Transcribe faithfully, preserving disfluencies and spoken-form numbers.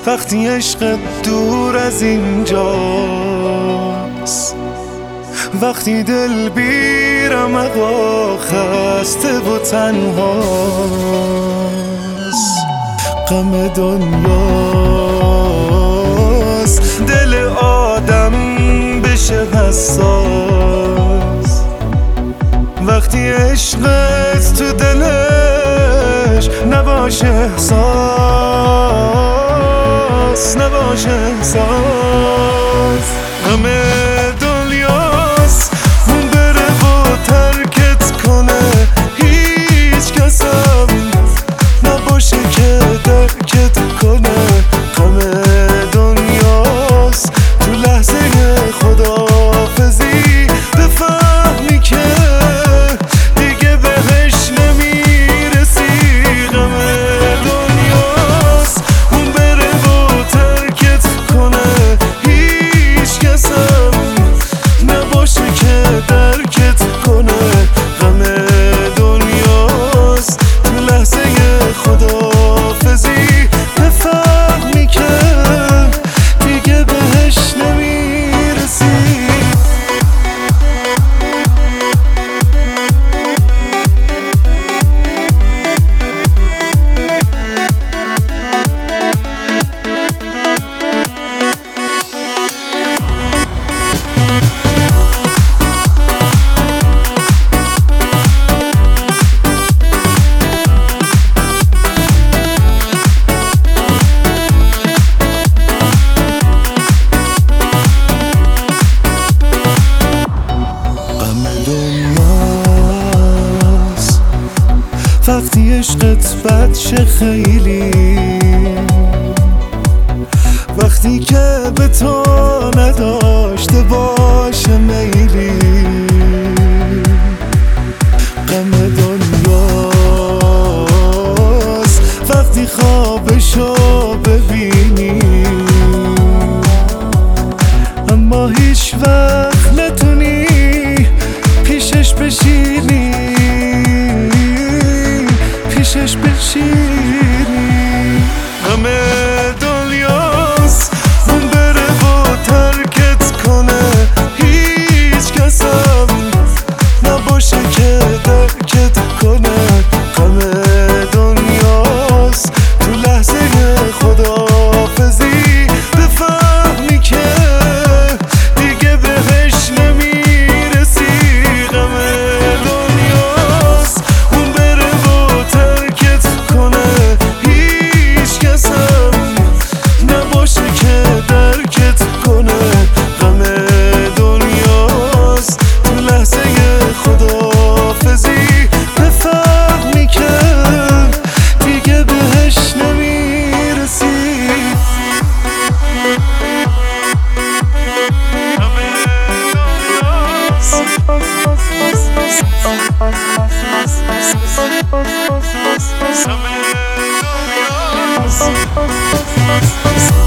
وقتی عشق دور از اینجاست، وقتی دل بیرم اقا خسته و تنهاست. غم دنیاست دل آدم بشه حساس، وقتی عشقت تو دلش نباشه احساس، نباشه احساس. غم دنیاست اون بره و ترکت کنه، هیچ کسم نباشه که درکت کنه. غم دنیاست تو لحظه خداحافظی بفهمی که دیگه بهش نمیرسی. غم دنیاست اون بره و ترکت کنه، هیچ کسم نباشه که درکت کنه. غم دنیاست تو لحظه خداحافظی بفهمی که دیگه بهش نمیرسی. وقتی عشقت بد شه خیلی، وقتی که به تو نداشته باشه میلی. غم دنیاست وقتی خوابشو ببینی، اما هیچ وقت نتونی پیشش بشینی، پیشش بشینی. غم دنیاست اون بره و ترکت کنه، هیچ کسم نباشه که درکت کنه. غم دنیاست تو لحظه خداحافظی بفهمی که دیگه بهش نمیرسی. غم دنیاست اون بره و ترکت کنه، هیچ کسم نباشه که درکت کنه. غم دنیاست تو لحظه خداحافظی بفهمی که دیگه بهش نمیرسی. غم دنیاست